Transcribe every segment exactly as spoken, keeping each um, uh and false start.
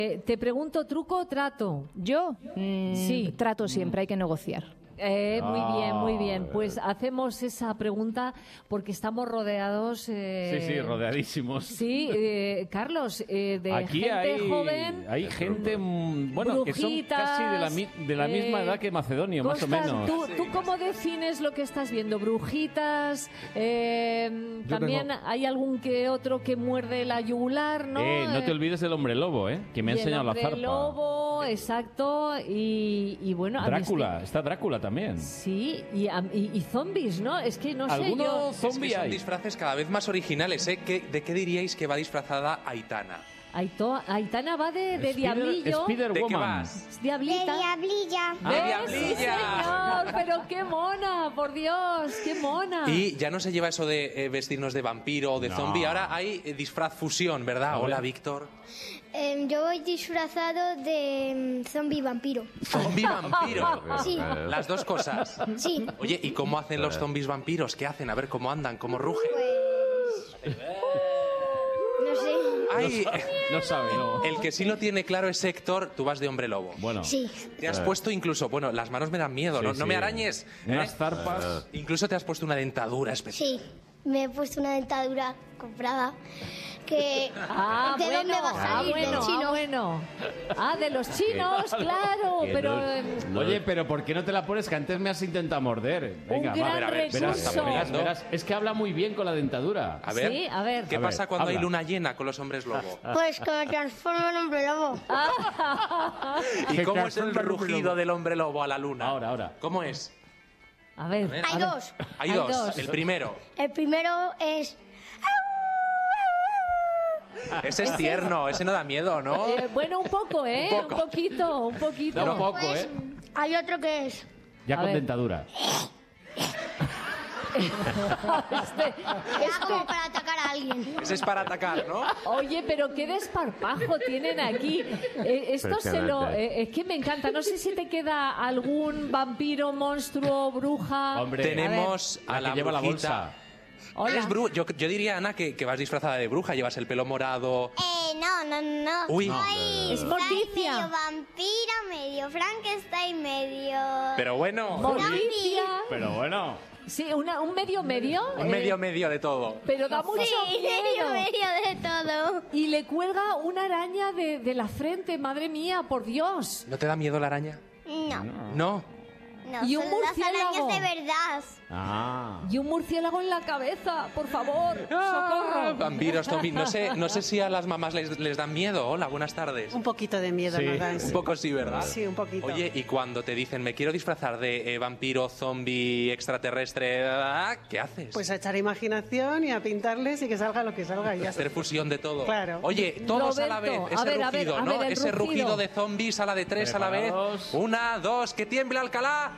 Eh, te pregunto, ¿truco o trato? ¿Yo? Mm, Sí. Trato siempre, hay que negociar. Eh, muy Ah, bien, muy bien. Pues hacemos esa pregunta porque estamos rodeados. Eh, Sí, sí, rodeadísimos. Sí, eh, Carlos, eh, de Aquí gente hay, joven. hay gente, mm, bueno, que son brujitas, casi de la, mi- de la misma eh, edad que Macedonio, más o Costas, menos. ¿tú, ¿Tú cómo defines lo que estás viendo? ¿Brujitas? Eh, también tengo- hay algún que otro que muerde la yugular, ¿no? Eh, no te Eh, olvides del hombre lobo, ¿eh? Que me ha y el enseñado la hombre zarpa. lobo, exacto. Y, y bueno, a mí Drácula, está Drácula también. este- Sí, y, a- y, y zombies, ¿no? Es que no sé ¿Alguno yo. Es que zombie son hay? disfraces cada vez más originales, ¿eh? ¿Qué- ¿De qué diríais que va disfrazada Aitana? Aito- Aitana va de, de Spider- diablillo. Spider ¿De qué Woman. vas? Es De diablita. diablilla. ¡De ¿Ves? diablilla! Sí, señor, pero qué mona, por Dios, qué mona. Y ya no se lleva eso de eh, vestirnos de vampiro o de No. zombie, ahora hay eh, disfraz fusión, ¿verdad? A ver. Hola, Víctor. Em, yo voy disfrazado de mm, zombie vampiro. Zombie vampiro. Sí, Las dos cosas. sí. Oye, ¿y cómo hacen los zombies vampiros? ¿Qué hacen? A ver cómo andan, cómo rugen. Pues... No sé. Ay, No sabe, no. el que sí lo tiene claro es Héctor, tú vas de hombre lobo. Bueno, Sí. Te has puesto incluso, bueno, las manos me dan miedo, Sí, no, no sí. me arañes. ¿eh? unas zarpas. Incluso te has puesto una dentadura especial. Sí, me he puesto una dentadura comprada que... Ah, ¿De bueno, dónde va a ah, salir? bueno, Del chino. ah, bueno. Ah, de los chinos, claro, Que pero... no- em, no- Oye, pero ¿por qué no te la pones? Que antes me has intentado morder. Venga, Un va, gran a ver, a ver, verás, recurso. verás, verás. Es que habla muy bien con la dentadura. A ver, Sí, a ver. ¿qué A ver, pasa cuando hay habla. luna llena con los hombres lobo? Pues que me transformo en hombre lobo. ¿Y Que cómo es el transforma en hombre rugido lobo. del hombre lobo a la luna? Ahora, ahora. ¿Cómo es? A ver, ver. a Hay ver. dos. Hay, Hay dos. dos. El primero. El primero es... Ese es tierno, ese no da miedo, ¿no? Eh, bueno, un poco, ¿eh? Un Un, poco. poquito, un poquito. Da un poco, Pues ¿eh? hay otro que es... Ya A con ver. dentadura. Este- Es como para atacar a alguien. Ese es para atacar, ¿no? Oye, pero qué desparpajo tienen aquí. Eh, esto se lo... Impresionante. eh, es que me encanta. No sé si te queda algún vampiro, monstruo, bruja... Hombre, Tenemos la a que la lleva la brujita. bolsa. Hola. Eres bru- yo, yo diría, Ana, que, que vas disfrazada de bruja, llevas el pelo morado. Eh, no, no, no. Uy. Soy, Es soy Morticia. medio vampiro, medio Frankenstein, medio... Pero bueno, Morticia. Pero bueno. Sí, una- un medio medio. un eh, medio medio de todo. Pero da mucho Sí, medio, miedo. medio de todo. Y le cuelga una araña de, de la frente, madre mía, por Dios. ¿No te da miedo la araña? No, No. no, ¿Y un son las murciélago? arañas de verdad. Ah. Y un murciélago en la cabeza, por favor. ¡Socorro! Vampiros, zombies. No sé, no sé si a las mamás les, les dan miedo. Hola, buenas tardes. Un poquito de miedo Sí. nos dan. Un sí. poco sí, ¿verdad? Sí, un poquito. Oye, y cuando te dicen, me quiero disfrazar de eh, vampiro, zombie, extraterrestre, ah, ¿qué haces? Pues a echar imaginación y a pintarles y que salga lo que salga y ya está. Hacer fusión de todo. Claro. Oye, todos a la vez. Roberto, Ese a ver, a ver, rugido, a ¿no? ver, el Ese rugido. rugido de zombies a la de tres a la vez. Preparados. Una, dos, que tiemble Alcalá.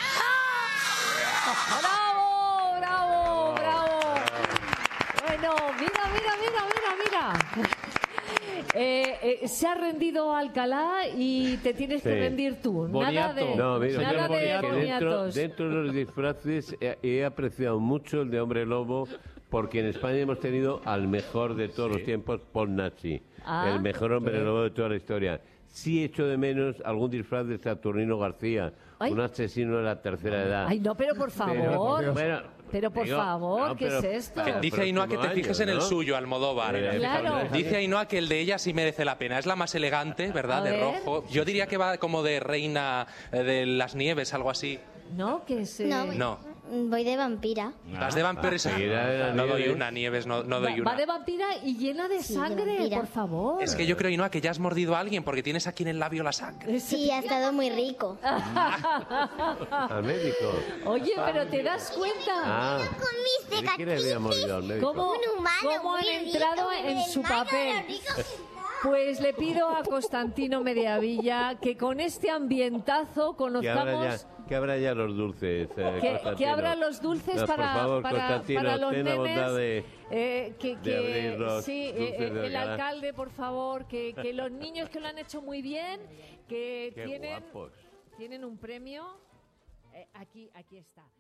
¡Bravo, bravo, bravo! Bueno, mira, mira, mira, mira, mira. Eh, eh, se ha rendido Alcalá y te tienes que Sí. rendir tú. Nada Boniato. de, No, mira, nada yo de que dentro, boniatos. dentro de los disfraces he, he apreciado mucho el de hombre lobo porque en España hemos tenido al mejor de todos los tiempos, Paul Nazi, Ah. el mejor hombre lobo de toda la historia. Sí echo de menos algún disfraz de Saturnino García, Ay. un asesino de la tercera edad. Ay, no, pero por favor. Pero, bueno, Pero por digo, favor, no, ¿qué pero es esto? para el Dice Ainhoa que te próximo fijes año, en el ¿no? suyo, Almodóvar. Eh, Claro. Dice Ainhoa que el de ella sí merece la pena. Es la más elegante, ¿verdad? A de ver. rojo. Yo diría que va como de reina eh, de las nieves, algo así. No, que se... No, No. voy de vampira. Vas de vampiro. vampira de la No doy nieve. una, Nieves, no, no Va, doy va una. de vampira y llena de Sí, de sangre, vampira. por favor. Es que yo creo, Ainhoa, que ya has mordido a alguien porque tienes aquí en el labio la sangre. Sí, ha estado muy rico. Al médico. Oye, pero ¿te das cuenta? Ah, Con mis creí que le había mordido al médico. ¿Cómo, Un humano cómo han muy entrado rico, en un su humano papel? rico que está. Pues le pido a Constantino Mediavilla que con este ambientazo Que abra conozcamos... ya, que abra ya los dulces. eh, Que, Constantino. que abra los dulces No, para, por favor, para, Constantino, para los ten la nenes. bondad de- Eh, que, de que- abrir los sí, eh, dulces eh, de el Alcalá. alcalde, por favor, que, que los niños que lo han hecho muy bien, que Qué tienen, guapos. tienen un premio. Eh, aquí, aquí está.